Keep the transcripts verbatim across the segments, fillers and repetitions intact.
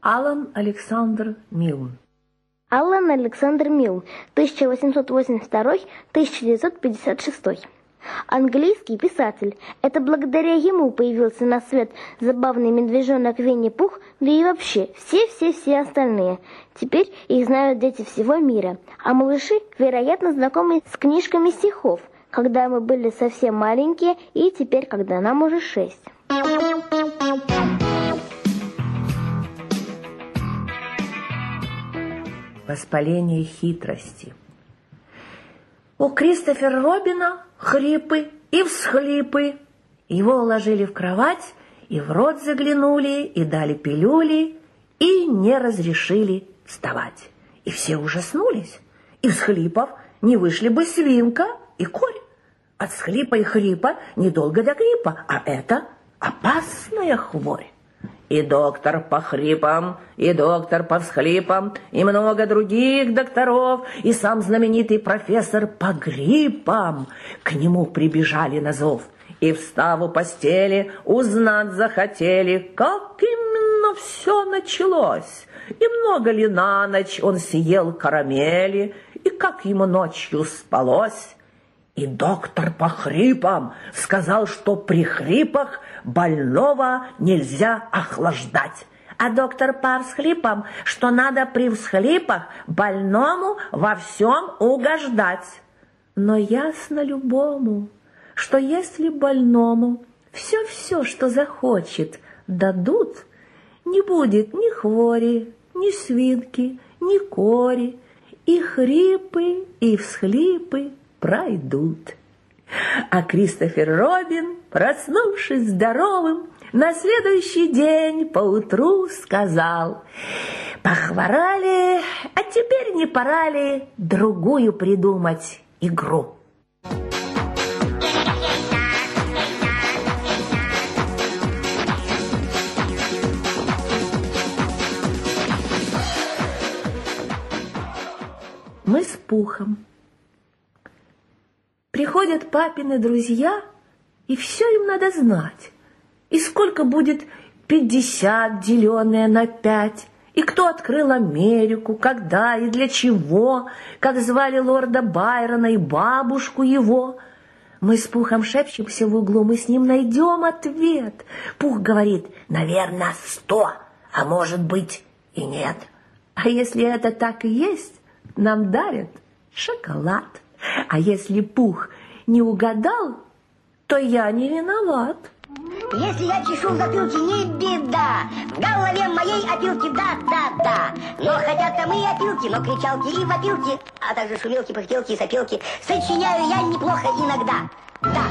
Алан Александр Милн. Алан Александр Милн, тысяча восемьсот восемьдесят второй — тысяча девятьсот пятьдесят шестой. Английский писатель. Это благодаря ему появился на свет забавный медвежонок Винни-Пух, да и вообще все-все-все остальные. Теперь их знают дети всего мира, а малыши, вероятно, знакомы с книжками стихов, когда мы были совсем маленькие и теперь, когда нам уже шесть. Воспаление хитрости. У Кристофера Робина хрипы и всхлипы. Его уложили в кровать, и в рот заглянули, и дали пилюли, и не разрешили вставать. И все ужаснулись. Из всхлипов не вышли бы свинка и корь. От всхлипа и хрипа недолго до гриппа, а это опасная хворь. И доктор по хрипам, и доктор по всхлипам, и много других докторов, и сам знаменитый профессор по гриппам к нему прибежали на зов. И, встав у постели, узнать захотели, как именно все началось, и много ли на ночь он съел карамели, и как ему ночью спалось. И доктор по хрипам сказал, что при хрипах больного нельзя охлаждать. А доктор по всхлипам, что надо при всхлипах больному во всем угождать. Но ясно любому, что если больному все-все, что захочет, дадут, не будет ни хвори, ни свинки, ни кори, и хрипы, и всхлипы пройдут. А Кристофер Робин, проснувшись здоровым, на следующий день поутру сказал: «Похворали, а теперь не пора ли другую придумать игру?» Мы с Пухом. Приходят папины друзья, и все им надо знать. И сколько будет пятьдесят, деленное на пять, и кто открыл Америку, когда и для чего, как звали лорда Байрона и бабушку его. Мы с Пухом шепчемся в углу, мы с ним найдем ответ. Пух говорит: наверное, сто, а может быть и нет. А если это так и есть, нам дарят шоколад. А если Пух не угадал, то я не виноват. Если я чешу в затылке, не беда. В голове моей опилки, да-да-да. Но хотят там и опилки, но кричалки и вопилки, а также шумелки, пыхтелки и сопелки сочиняю я неплохо иногда. Да.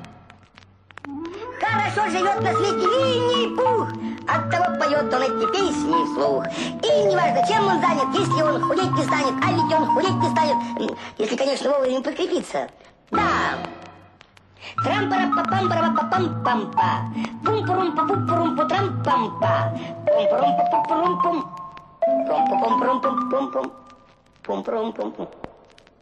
Хорошо живет на свете Винни-Пух, оттого поет он эти песни вслух. И неважно, чем он занят, если он худеть не станет, а ведь он худеть не станет, если, конечно, вовремя подкрепиться. Да. Трам-пара-па-пам-пара-па-пам-пам-па. Пум-пурум-па-пум-пурум-пу-трам-пам-па. Пум-пурум-па-пум-пурум-пум. Пум-пум-пум-пум-пум-пум. Пум-пурум-пум-пум.